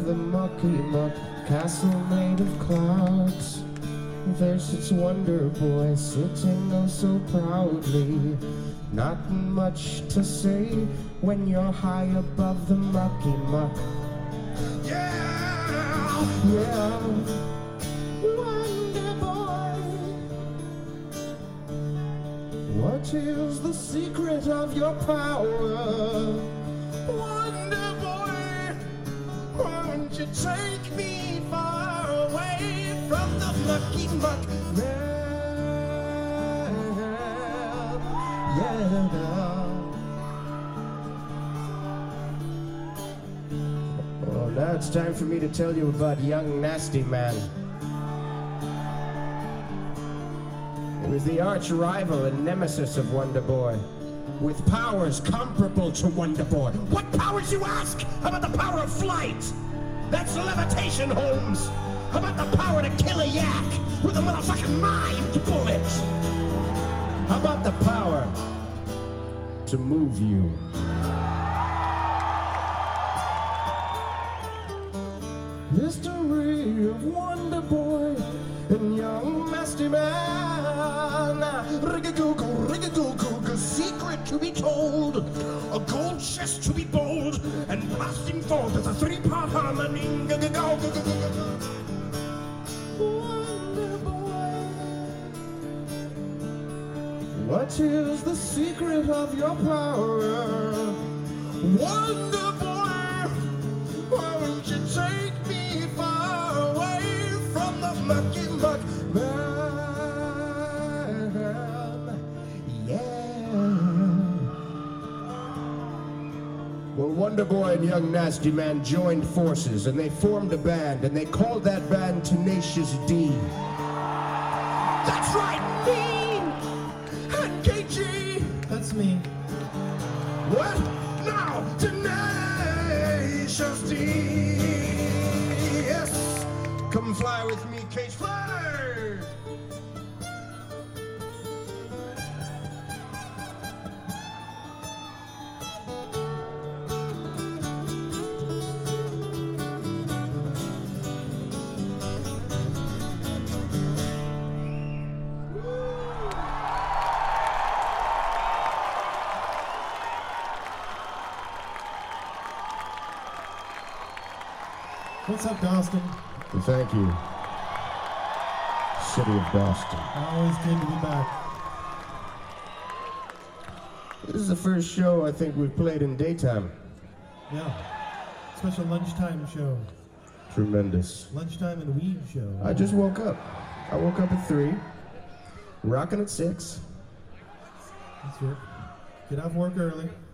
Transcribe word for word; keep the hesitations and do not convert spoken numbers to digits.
the mucky muck castle made of clouds. There sits Wonder Boy sitting oh so proudly. Not much to say when you're high above the mucky muck. Yeah, yeah. Wonder Boy, what is the secret of your power? Wonder Boy, won't you take me far away from the mucky muck man? Yeah. Well, now it's time for me to tell you about Young Nasty Man. He was the arch rival and nemesis of Wonder Boy, with powers comparable to Wonder Boy. What powers, you ask? How about the power of flight? That's levitation, Holmes. How about the power to kill a yak with a motherfucking mind bullet? How about the power to move you? History of Wonder Boy and Young Nasty Man. Rig-a-goo-goo, rig-a-goo-goo, secret to be told, a gold chest to be bold, and blasting forth as a three-part harmony. Wonder Boy, what is the secret of your power? Wonder Boy, won't you take me far away from the mucky muck man? Well, Wonder Boy and Young Nasty Man joined forces, and they formed a band, and they called that band Tenacious D. That's right, me and K G. That's me. What? Now, Tenacious D. Yes. Come fly with me, Cage Fly. What's up, Boston? Thank you. City of Boston. Always good to be back. This is the first show I think we've played in daytime. Yeah. Special lunchtime show. Tremendous. Lunchtime and weed show. I just woke up. I woke up at three. Rocking at six. That's it. Get off work early.